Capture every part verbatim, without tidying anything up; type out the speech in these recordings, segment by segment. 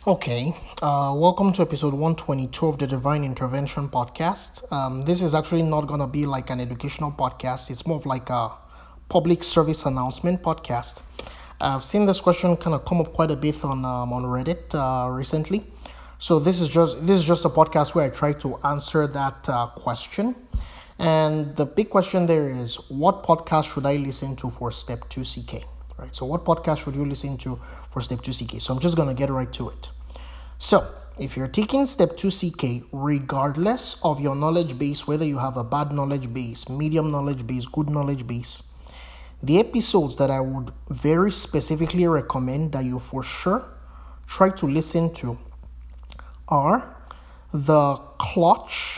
Okay, uh, welcome to episode one twenty-two of the Divine Intervention podcast. Um, this is actually not going to be like an educational podcast, it's more of like a public service announcement podcast. I've seen this question kind of come up quite a bit on um, on Reddit uh, recently. So this is just this is just a podcast where I try to answer that uh, question. And the big question there is, what podcast should I listen to for Step two C K? Right. So what podcast should you listen to for Step two C K? So I'm just gonna get right to it. So if you're taking Step two C K, regardless of your knowledge base, whether you have a bad knowledge base, medium knowledge base, good knowledge base, the episodes that I would very specifically recommend that you for sure try to listen to are the Clutch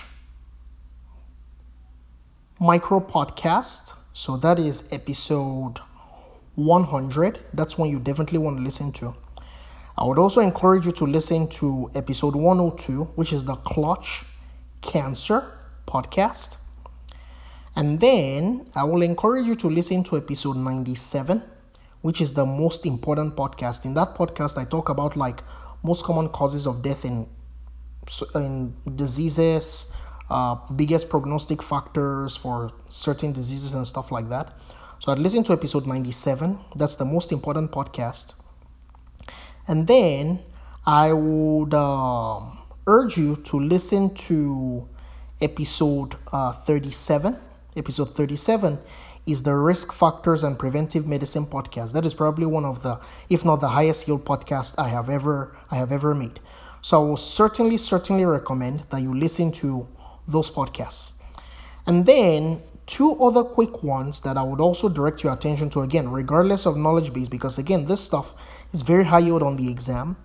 Micro Podcast. So that is episode one hundred. That's one you definitely want to listen to. I would also encourage you to listen to episode one oh two, which is the Clutch Cancer Podcast. And then I will encourage you to listen to episode ninety-seven, which is the most important podcast. In that podcast, I talk about like most common causes of death in, in diseases, uh, biggest prognostic factors for certain diseases and stuff like that. So I'd listen to episode ninety-seven. That's the most important podcast. And then I would um, urge you to listen to episode uh, thirty-seven. Episode thirty-seven is the Risk Factors and Preventive Medicine podcast. That is probably one of the, if not the highest yield podcast I have ever I have ever made. So I will certainly, certainly recommend that you listen to those podcasts. And then two other quick ones that I would also direct your attention to, again, regardless of knowledge base, because again, this stuff is very high yield on the exam,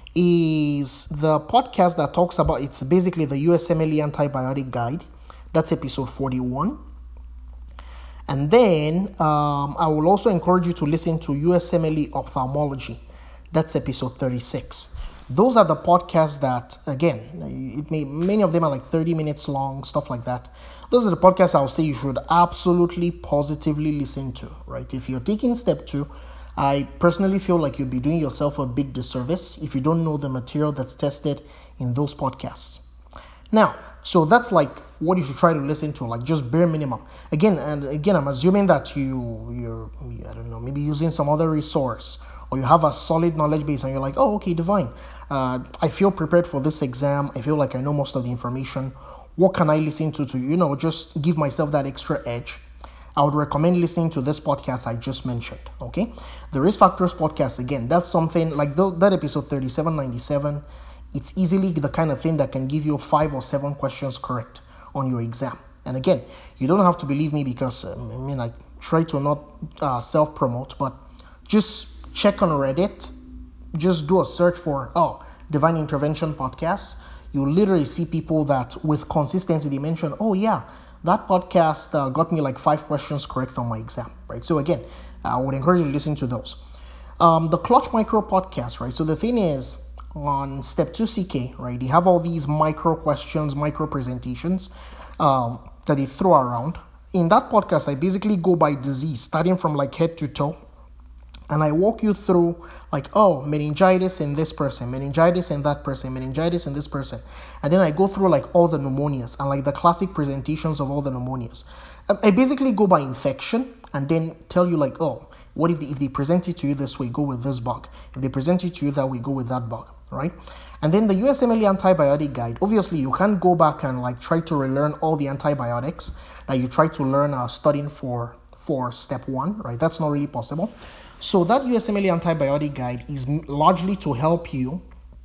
is the podcast that talks about, it's basically the U S M L E Antibiotic Guide. That's episode forty-one. And then um, I will also encourage you to listen to U S M L E Ophthalmology. That's episode thirty-six. Those are the podcasts that, again, it may, many of them are like thirty minutes long, stuff like that. Those are the podcasts I would say you should absolutely positively listen to, right? If you're taking step two, I personally feel like you'd be doing yourself a big disservice if you don't know the material that's tested in those podcasts. Now, so that's like what you should try to listen to, like just bare minimum. Again, and again, I'm assuming that you, you're, I don't know, maybe using some other resource, or you have a solid knowledge base and you're like, oh, okay, Divine, uh, I feel prepared for this exam. I feel like I know most of the information. What can I listen to to, you know, just give myself that extra edge? I would recommend listening to this podcast I just mentioned, okay? The Risk Factors podcast, again, that's something like the, that episode thirty-seven ninety-seven, it's easily the kind of thing that can give you five or seven questions correct on your exam. And again, you don't have to believe me because, um, I mean, I try to not uh, self-promote, but just check on Reddit, just do a search for, oh, Divine Intervention Podcast. You literally see people that with consistency, they mention, oh yeah, that podcast uh, got me like five questions correct on my exam, right? So again, I would encourage you to listen to those. Um, the Clutch Micro Podcast, right? So the thing is, on Step two C K, right, they have all these micro questions, micro presentations um, that they throw around. In that podcast, I basically go by disease, starting from like head to toe. And I walk you through like, oh, meningitis in this person, meningitis in that person, meningitis in this person. And then I go through like all the pneumonias and like the classic presentations of all the pneumonias. I basically go by infection and then tell you like, oh, what if they, if they present it to you this way, go with this bug. If they present it to you that way, go with that bug, right? And then the U S M L E Antibiotic Guide. Obviously, you can't go back and like try to relearn all the antibiotics that you try to learn uh, studying for, for step one, right? That's not really possible. So that U S M L E Antibiotic Guide is largely to help you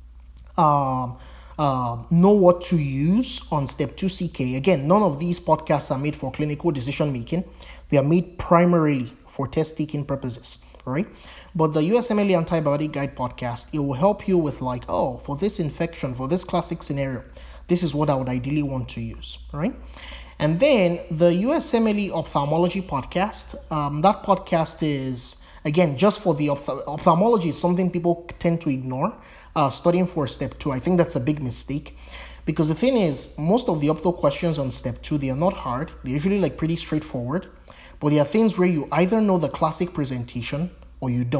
um, uh, know what to use on Step two C K. Again, none of these podcasts are made for clinical decision making. They are made primarily for test taking purposes, right? But the U S M L E Antibiotic Guide podcast, it will help you with like, oh, for this infection, for this classic scenario, this is what I would ideally want to use, right? And then the U S M L E Ophthalmology podcast, um, that podcast is, again, just for the opth- ophthalmology is something people tend to ignore uh, studying for step two. I think that's a big mistake because the thing is, most of the opto questions on step two, they are not hard. They're usually like pretty straightforward, but there are things where you either know the classic presentation or you don't,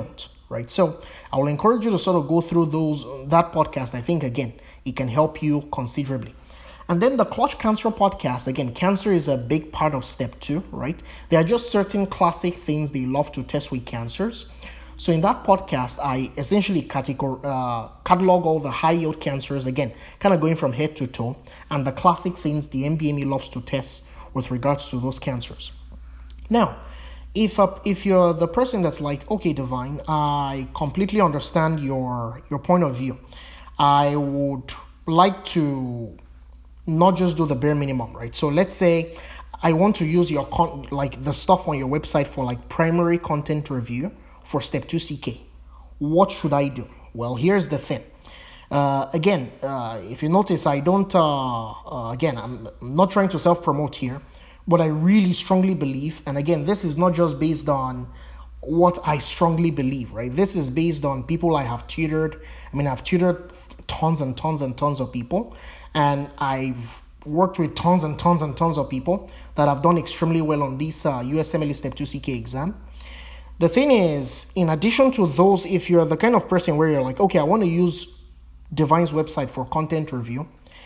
right? So I will encourage you to sort of go through those that podcast. I think again it can help you considerably. And then the Clutch Cancer podcast, again, cancer is a big part of step two, right? There are just certain classic things they love to test with cancers. So in that podcast, I essentially categor- uh, catalog all the high yield cancers, again, kind of going from head to toe, and the classic things the M B M E loves to test with regards to those cancers. Now, if uh, if you're the person that's like, okay, Divine, I completely understand your your point of view. I would like to not just do the bare minimum, right? So let's say I want to use your con- like the stuff on your website for like primary content review for step two C K. What should I do? Well, here's the thing. Uh, again, uh, if you notice, I don't, uh, uh, again, I'm not trying to self-promote here, but I really strongly believe, and again, this is not just based on what I strongly believe, right? This is based on people I have tutored. I mean, I've tutored tons and tons and tons of people, and I've worked with tons and tons and tons of people that have done extremely well on this uh, U S M L E Step two C K exam. The thing is, in addition to those, if you're the kind of person where you're like, okay, I want to use Divine's website for content review,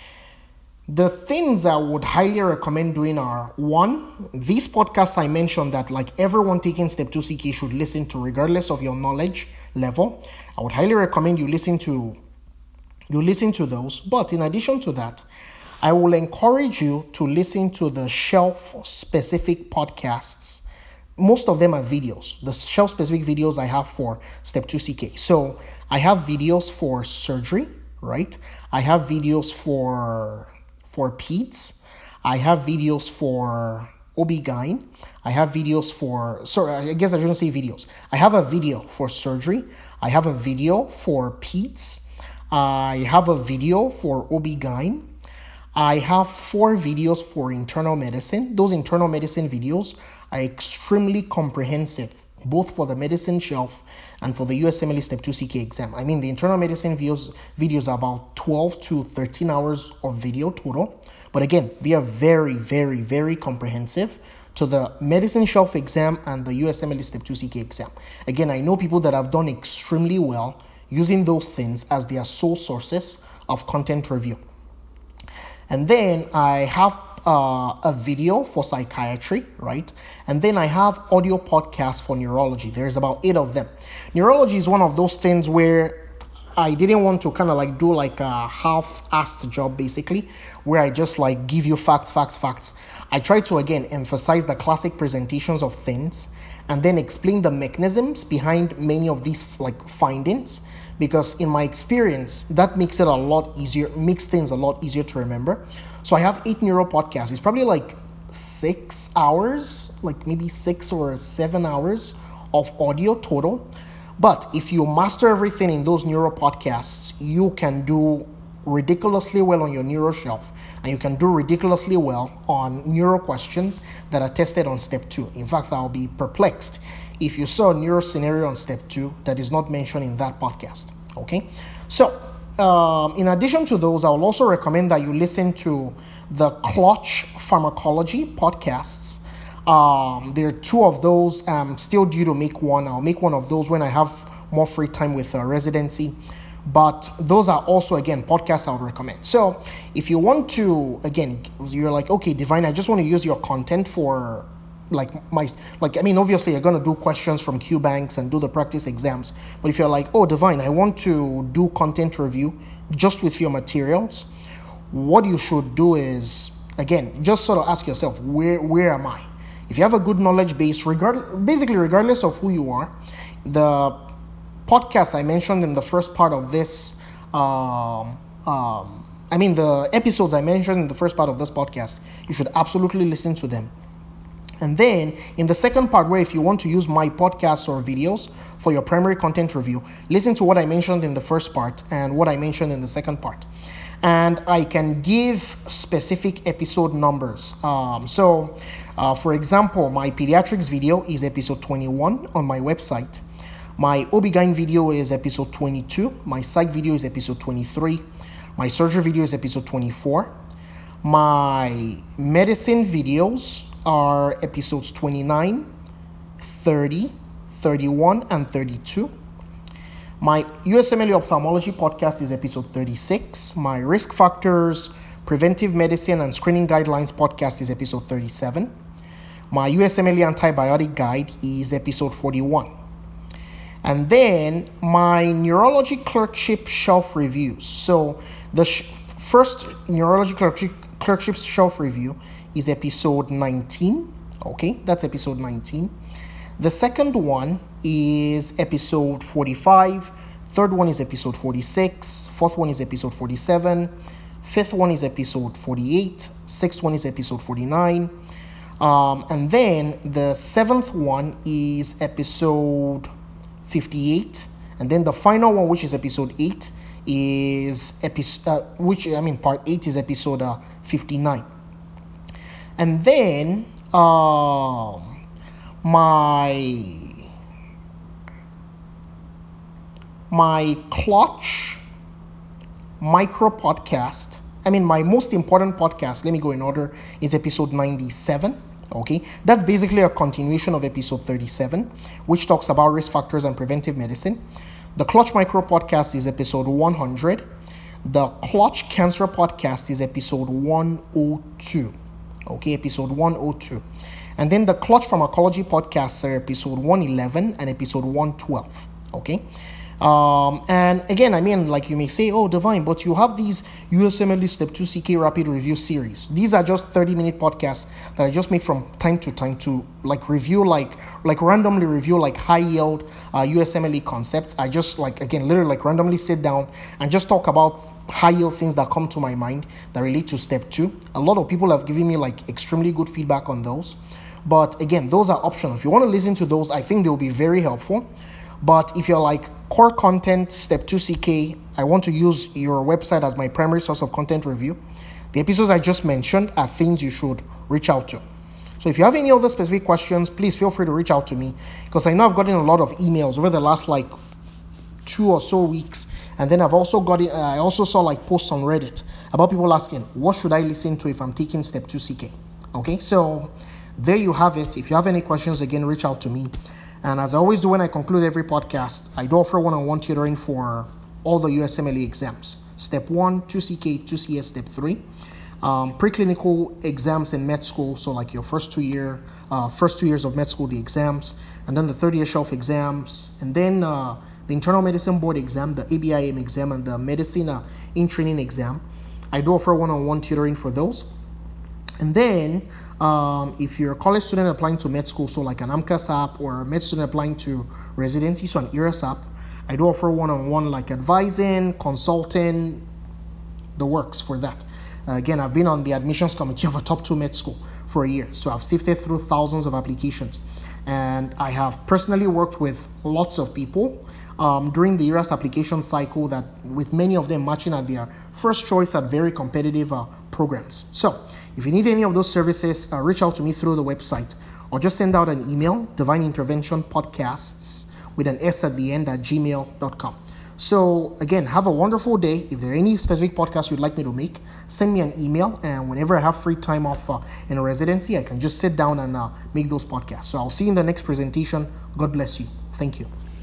the things I would highly recommend doing are, one, these podcasts I mentioned that like everyone taking step two C K should listen to regardless of your knowledge level. I would highly recommend you listen to you listen to those. But in addition to that, I will encourage you to listen to the shelf specific podcasts. Most of them are videos. The shelf specific videos I have for step two C K. So I have videos for surgery, right? I have videos for for peds. I have videos for O B G Y N. I have videos for, sorry, I guess I shouldn't say videos. I have a video for surgery. I have a video for peds. I have a video for O B G Y N. I have four videos for internal medicine. Those internal medicine videos are extremely comprehensive, both for the medicine shelf and for the U S M L E Step two C K exam. I mean, the internal medicine videos, videos are about twelve to thirteen hours of video total. But again, they are very, very, very comprehensive to the medicine shelf exam and the U S M L E Step two C K exam. Again, I know people that have done extremely well using those things as their sole sources of content review. And then I have uh, a video for psychiatry, right? And then I have audio podcasts for neurology. There's about eight of them. Neurology is one of those things where I didn't want to kind of like do like a half-assed job, basically, where I just like give you facts, facts, facts. I try to, again, emphasize the classic presentations of things and then explain the mechanisms behind many of these like findings, because in my experience, that makes it a lot easier, makes things a lot easier to remember. So I have eight neuro podcasts. It's probably like six hours, like maybe six or seven hours of audio total. But if you master everything in those neuro podcasts, you can do ridiculously well on your neuro shelf, and you can do ridiculously well on neuro questions that are tested on step two. In fact, I'll be perplexed if you saw a neuro scenario on step two that is not mentioned in that podcast. Okay, so um, in addition to those, I will also recommend that you listen to the Clutch Pharmacology podcasts. Um, there are two of those. I'm still due to make one. I'll make one of those when I have more free time with uh, residency. But those are also, again, podcasts I would recommend. So if you want to, again, you're like, okay, Divine, I just want to use your content for like my, like, I mean, obviously you're going to do questions from Q banks and do the practice exams. But if you're like, oh, Divine, I want to do content review just with your materials, what you should do is, again, just sort of ask yourself, where, where am I? If you have a good knowledge base, regard, basically regardless of who you are, the podcast I mentioned in the first part of this, um, um, I mean the episodes I mentioned in the first part of this podcast, you should absolutely listen to them. And then in the second part, where if you want to use my podcasts or videos for your primary content review, listen to what I mentioned in the first part and what I mentioned in the second part. And I can give specific episode numbers. Um, so, uh, for example, my pediatrics video is episode twenty-one on my website. My O B G Y N video is episode twenty-two. My psych video is episode twenty-three. My surgery video is episode twenty-four. My medicine videos are episodes twenty-nine, thirty, thirty-one, and thirty-two. My U S M L E Ophthalmology podcast is episode thirty-six. My Risk Factors, Preventive Medicine and Screening Guidelines podcast is episode thirty-seven. My U S M L E Antibiotic Guide is episode forty-one. And then my Neurology Clerkship Shelf Reviews. So the sh- first Neurology Clerkship, Clerkship Shelf Review is episode nineteen. Okay, that's episode nineteen. The second one is episode forty-five. Third one is episode forty-six. Fourth one is episode forty-seven. Fifth one is episode forty-eight. Sixth one is episode forty-nine. Um, and then the seventh one is episode fifty-eight. And then the final one, which is episode eight, is episode, uh, which I mean, part eight is episode uh, fifty-nine. And then uh, my my clutch micro podcast, I mean my most important podcast, let me go in order, is episode ninety-seven. Okay, that's basically a continuation of episode thirty-seven, which talks about risk factors and preventive medicine. The clutch micro podcast is episode one hundred. The clutch cancer podcast is episode one oh two. Okay, episode one oh two. And then the clutch pharmacology podcasts are episode one eleven and episode one twelve. Okay. Um, and again, I mean, like you may say, oh, Divine, but you have these U S M L E Step two C K Rapid Review series. These are just thirty minute podcasts that I just make from time to time to like review, like like randomly review like high yield uh, U S M L E concepts. I just like, again, literally like randomly sit down and just talk about high yield things that come to my mind that relate to step two. A lot of people have given me like extremely good feedback on those. But again, those are optional. If you want to listen to those, I think they'll be very helpful. But if you're like core content, step two C K, I want to use your website as my primary source of content review, the episodes I just mentioned are things you should reach out to. So if you have any other specific questions, please feel free to reach out to me, because I know I've gotten a lot of emails over the last like two or so weeks. And then I've also got it, uh, I also saw like posts on Reddit about people asking, what should I listen to if I'm taking step two C K? Okay, so there you have it. If you have any questions, again, reach out to me. And as I always do when I conclude every podcast, I do offer one-on-one tutoring for all the U S M L E exams. Step one, two C K, two C S, step three. Um, preclinical exams in med school, so like your first two year, uh, first two years of med school, the exams, and then the third year shelf exams, and then uh, the internal medicine board exam, the A B I M exam, and the medicine uh, in training exam. I do offer one-on-one tutoring for those. And then um, if you're a college student applying to med school, so like an AMCAS app, or a med student applying to residency, so an E R A S app, I do offer one-on-one like advising, consulting, the works for that. Uh, again, I've been on the admissions committee of a top two med school for a year, so I've sifted through thousands of applications, and I have personally worked with lots of people um, during the E R A S application cycle, that with many of them matching at their first choice at very competitive uh, programs. So if you need any of those services, uh, reach out to me through the website, or just send out an email, Divine Intervention Podcasts with an S at the end at gmail dot com. So again, have a wonderful day. If there are any specific podcasts you'd like me to make, send me an email, and whenever I have free time off uh, in a residency, I can just sit down and uh, make those podcasts. So I'll see you in the next presentation. God bless you. Thank you.